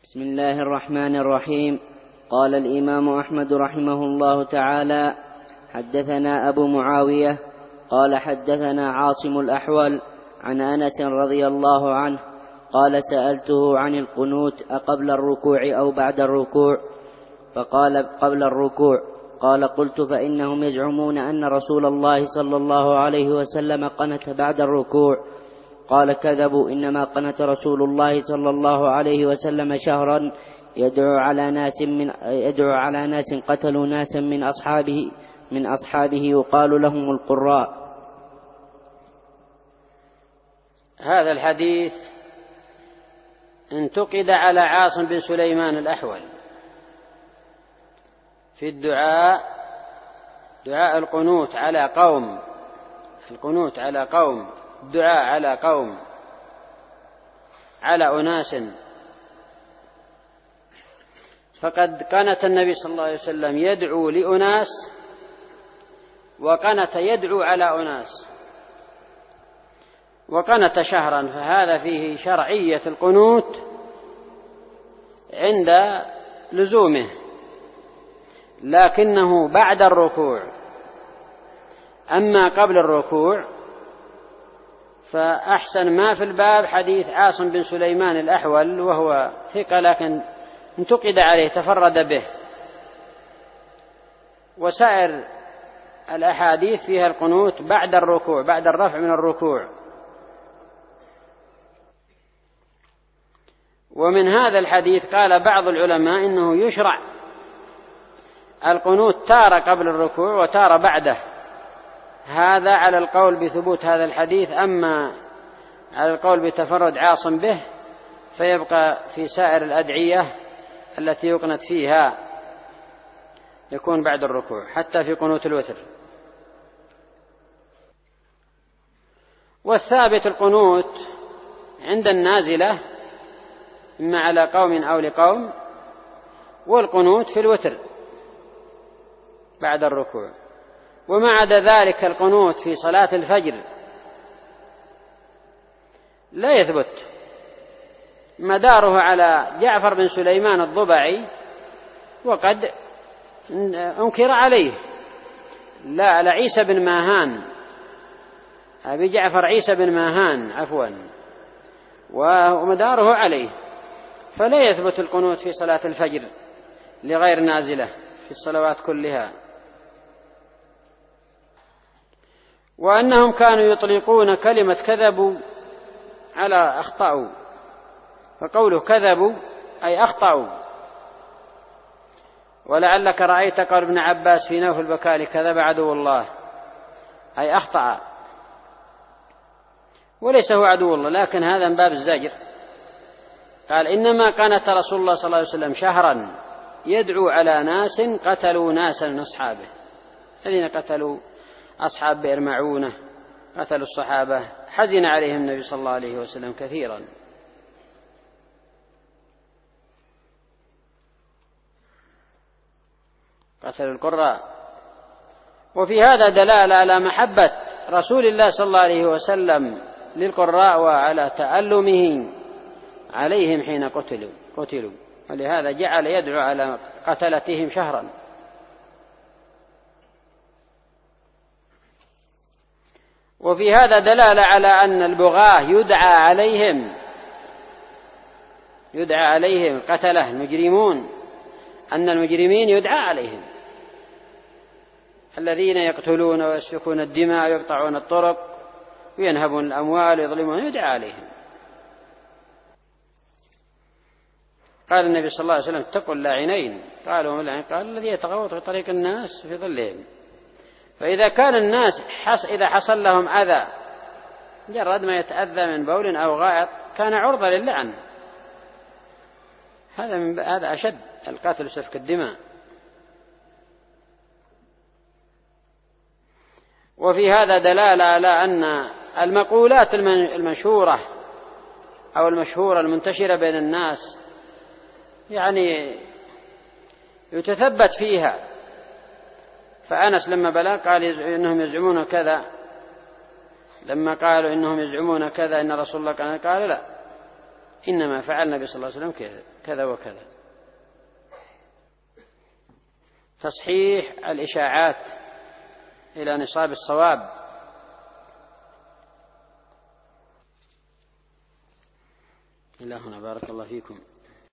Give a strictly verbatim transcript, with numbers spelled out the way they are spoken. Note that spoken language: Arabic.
بسم الله الرحمن الرحيم. قال الإمام أحمد رحمه الله تعالى: حدثنا أبو معاوية قال حدثنا عاصم الأحول عن أنس رضي الله عنه قال: سألته عن القنوت أقبل الركوع أو بعد الركوع؟ فقال: قبل الركوع. قال: قلت: فإنهم يزعمون أن رسول الله صلى الله عليه وسلم قنت بعد الركوع. قال: كذبوا، إنما قنت رسول الله صلى الله عليه وسلم شهرا يدعو على ناس من يدعو على ناس قتلوا ناسا من أصحابه من أصحابه يقال لهم القراء. هذا الحديث انتقد على عاصم بن سليمان الأحول في الدعاء دعاء القنوت على قوم القنوت على قوم الدعاء على قوم على أناس، فقد قنت النبي صلى الله عليه وسلم يدعو لأناس، وقنت يدعو على أناس، وقنت شهرا، فهذا فيه شرعية القنوت عند لزومه، لكنه بعد الركوع. أما قبل الركوع فأحسن ما في الباب حديث عاصم بن سليمان الأحول، وهو ثقة لكن انتقد عليه تفرد به، وسائر الأحاديث فيها القنوت بعد الركوع، بعد الرفع من الركوع. ومن هذا الحديث قال بعض العلماء إنه يشرع القنوت تارة قبل الركوع وتارة بعده، هذا على القول بثبوت هذا الحديث. أما على القول بتفرد عاصم به فيبقى في سائر الأدعية التي يقنت فيها يكون بعد الركوع، حتى في قنوت الوتر. والثابت القنوت عند النازلة إما على قوم أو لقوم، والقنوت في الوتر بعد الركوع. وما عدا ذلك القنوت في صلاة الفجر لا يثبت، مداره على جعفر بن سليمان الضبعي، وقد أنكر عليه، لا على عيسى بن ماهان، أبي جعفر عيسى بن ماهان عفوا، ومداره عليه، فلا يثبت القنوت في صلاة الفجر لغير نازلة في الصلوات كلها. وأنهم كانوا يطلقون كلمة كذبوا على أخطأوا، فقوله كذبوا أي أخطأوا. ولعلك رأيت قول ابن عباس في نوف البكالي: كذب عدو الله، أي أخطأ، وليس هو عدو الله، لكن هذا من باب الزجر. قال: إنما كانت رسول الله صلى الله عليه وسلم شهرا يدعو على ناس قتلوا ناسا من أصحابه، الذين قتلوا أصحاب بئر معونة، قتلوا الصحابة، حزن عليهم النبي صلى الله عليه وسلم كثيرا. قتلوا القراء. وفي هذا دلالة على محبة رسول الله صلى الله عليه وسلم للقراء وعلى تألمه عليهم حين قتلوا قتلوا ولهذا جعل يدعو على قتلتهم شهرا. وفي هذا دلالة على أن البغاة يدعى عليهم يدعى عليهم قتله المجرمون، أن المجرمين يدعى عليهم، الذين يقتلون ويسفكون الدماء ويقطعون الطرق وينهبون الأموال ويظلمون، يدعى عليهم. قال النبي صلى الله عليه وسلم: اتقوا اللاعنين. قالوا: اللاعنين؟ قال: الذي يتغوط في طريق الناس في ظلهم. فإذا كان الناس حص إذا حصل لهم أذى جرد ما يتأذى من بول أو غائط كان عرضة للعن، هذا من هذا أشد القتل وسفك الدماء. وفي هذا دلالة على أن المقولات المنشورة أو المشهورة المنتشرة بين الناس يعني يتثبت فيها. فأنس لما بلغ قال إنهم يزعمون كذا، لما قالوا إنهم يزعمون كذا إن رسول الله كان، قال لا، إنما فعل النبي صلى الله عليه وسلم كذا وكذا. تصحيح الإشاعات إلى نصاب الصواب. إلى هنا بارك الله فيكم.